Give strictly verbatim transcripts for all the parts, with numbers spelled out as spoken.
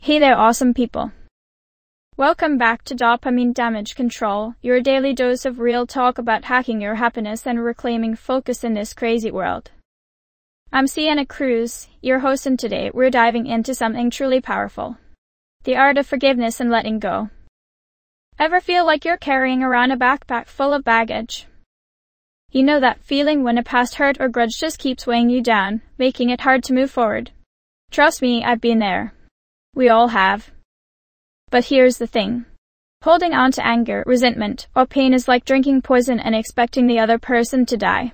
Hey there, awesome people. Welcome back to Dopamine Damage Control, your daily dose of real talk about hacking your happiness and reclaiming focus in this crazy world. I'm Sienna Cruz, your host, and today we're diving into something truly powerful. The art of forgiveness and letting go. Ever feel like you're carrying around a backpack full of baggage? You know that feeling when a past hurt or grudge just keeps weighing you down, making it hard to move forward? Trust me, I've been there. We all have. But here's the thing. Holding on to anger, resentment, or pain is like drinking poison and expecting the other person to die.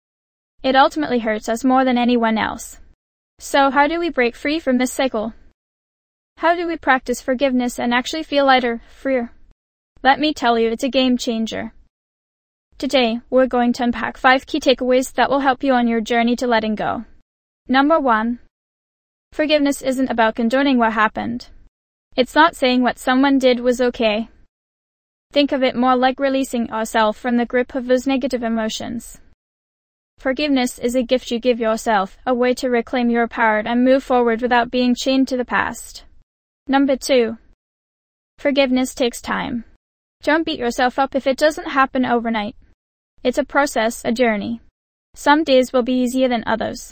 It ultimately hurts us more than anyone else. So how do we break free from this cycle? How do we practice forgiveness and actually feel lighter, freer? Let me tell you, it's a game changer. Today, we're going to unpack five key takeaways that will help you on your journey to letting go. Number one. Forgiveness isn't about condoning what happened. It's not saying what someone did was okay. Think of it more like releasing ourselves from the grip of those negative emotions. Forgiveness is a gift you give yourself, a way to reclaim your power and move forward without being chained to the past. Number two. Forgiveness takes time. Don't beat yourself up if it doesn't happen overnight. It's a process, a journey. Some days will be easier than others.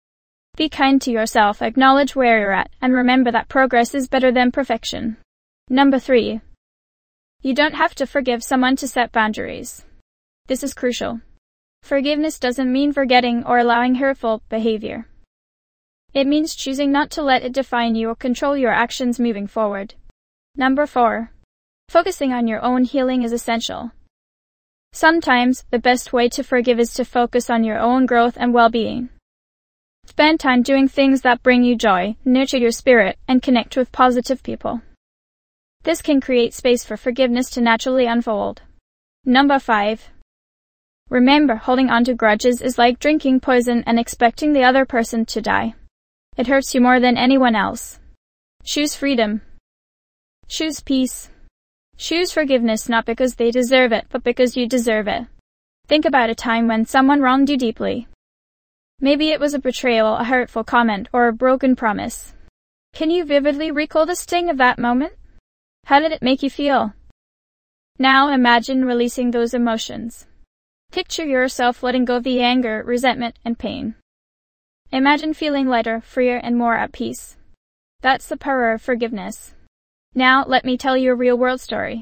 Be kind to yourself, acknowledge where you're at, and remember that progress is better than perfection. Number three. You don't have to forgive someone to set boundaries. This is crucial. Forgiveness doesn't mean forgetting or allowing hurtful behavior. It means choosing not to let it define you or control your actions moving forward. Number four. Focusing on your own healing is essential. Sometimes, the best way to forgive is to focus on your own growth and well-being. Spend time doing things that bring you joy, nurture your spirit, and connect with positive people. This can create space for forgiveness to naturally unfold. Number five. Remember, holding on to grudges is like drinking poison and expecting the other person to die. It hurts you more than anyone else. Choose freedom. Choose peace. Choose forgiveness not because they deserve it, but because you deserve it. Think about a time when someone wronged you deeply. Maybe it was a betrayal, a hurtful comment, or a broken promise. Can you vividly recall the sting of that moment? How did it make you feel? Now imagine releasing those emotions. Picture yourself letting go of the anger, resentment, and pain. Imagine feeling lighter, freer, and more at peace. That's the power of forgiveness. Now, let me tell you a real-world story.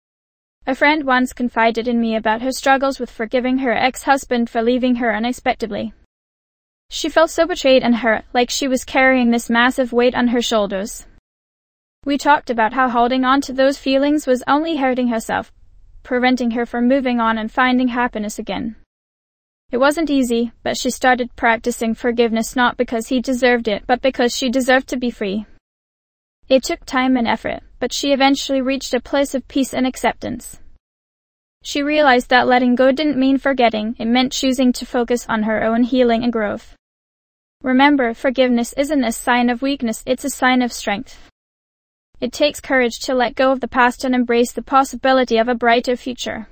A friend once confided in me about her struggles with forgiving her ex-husband for leaving her unexpectedly. She felt so betrayed and hurt, like she was carrying this massive weight on her shoulders. We talked about how holding on to those feelings was only hurting herself, preventing her from moving on and finding happiness again. It wasn't easy, but she started practicing forgiveness not because he deserved it, but because she deserved to be free. It took time and effort, but she eventually reached a place of peace and acceptance. She realized that letting go didn't mean forgetting, it meant choosing to focus on her own healing and growth. Remember, forgiveness isn't a sign of weakness, it's a sign of strength. It takes courage to let go of the past and embrace the possibility of a brighter future.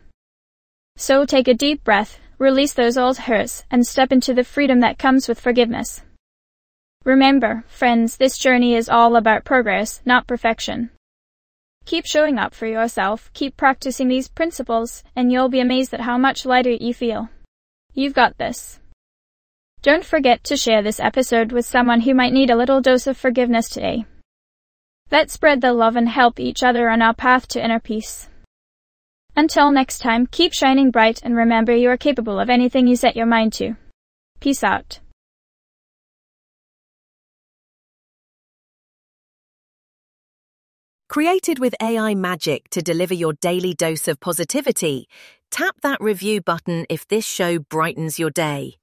So take a deep breath, release those old hurts, and step into the freedom that comes with forgiveness. Remember, friends, this journey is all about progress, not perfection. Keep showing up for yourself, keep practicing these principles, and you'll be amazed at how much lighter you feel. You've got this. Don't forget to share this episode with someone who might need a little dose of forgiveness today. Let's spread the love and help each other on our path to inner peace. Until next time, keep shining bright and remember you are capable of anything you set your mind to. Peace out. Created with A I magic to deliver your daily dose of positivity, tap that review button if this show brightens your day.